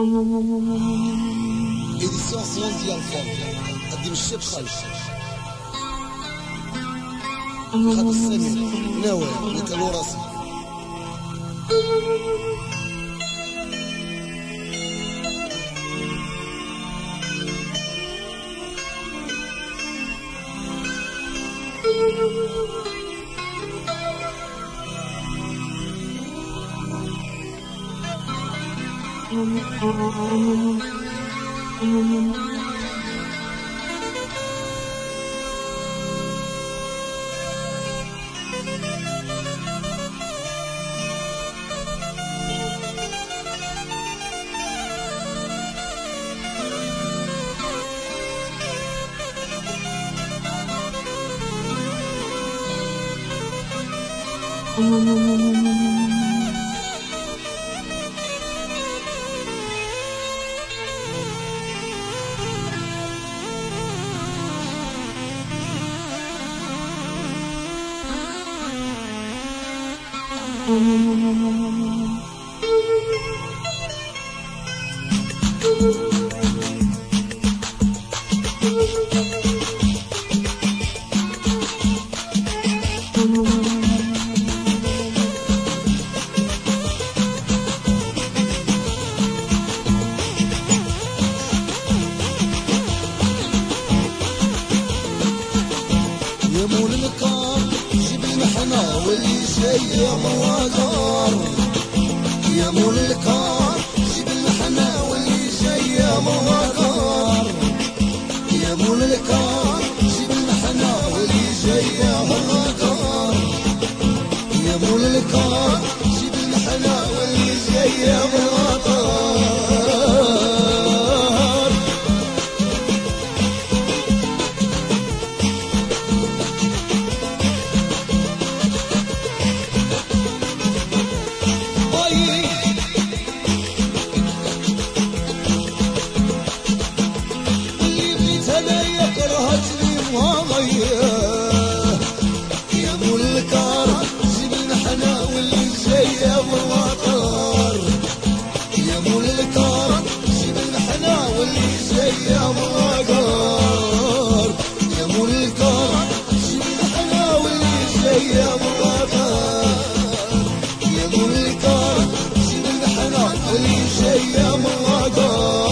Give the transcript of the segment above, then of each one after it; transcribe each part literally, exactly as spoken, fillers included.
إديسيون سلونزي الفون قدم الشيخ خالد خالد السمير ناوي نتلو راسي يا مول الكار جيب المحنة واللي جاي مواجر يا مول الكار جيب المحنة واللي جاي مواجر يا مول الكار جيب المحنة واللي جاي مواجر يا مول الكار جيب المحنة واللي جاي مواجر يا مول الكار جيب المحنة واللي جاي مواطر يا مول الكار جيب المحنة واللي جاي مواطر يا مول الكار جيب المحنة واللي جاي مواطر يا مول الكار جيب المحنة واللي جاي مواطر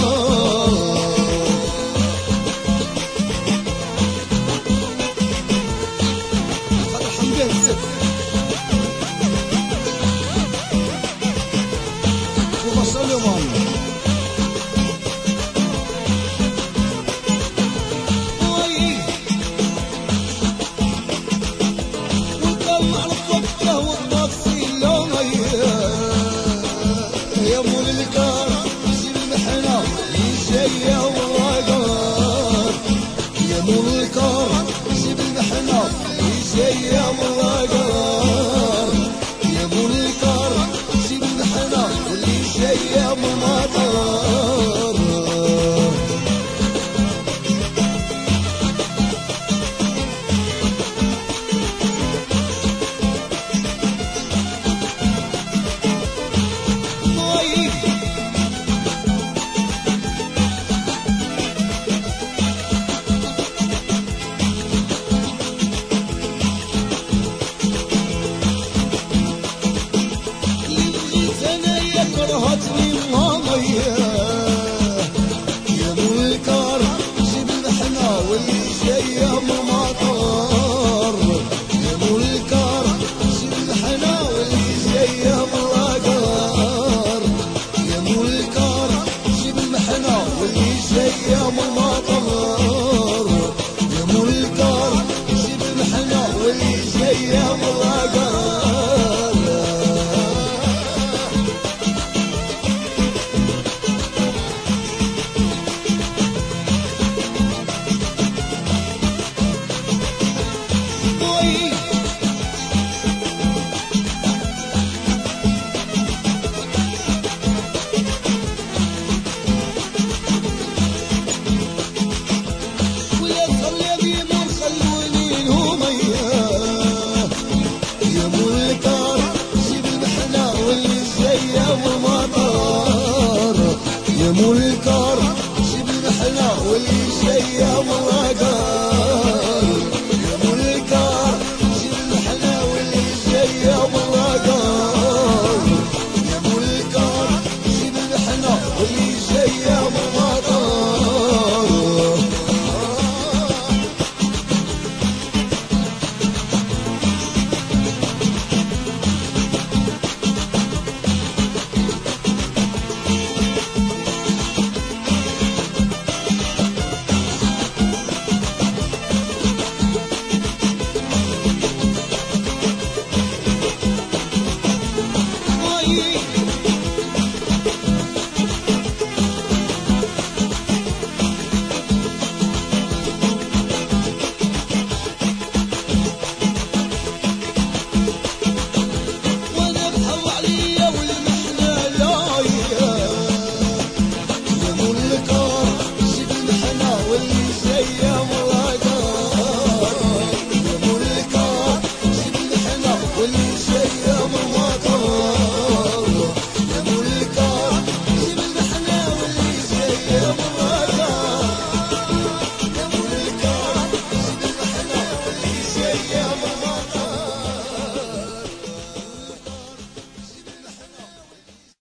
يا مول الكار جيب المحنة اللي جاية مواقر يا مول الكار جيب المحنة اللي جاية مواقر يا مول الكار جيب المحنة اللي جاية مواقر كرهتني ماضية يا مول الكار جيب المحنة واللي جاية مماطر يا مول الكار جيب المحنة واللي جاية مواقر يا منكر جيب المحنة واللي شيا مراقر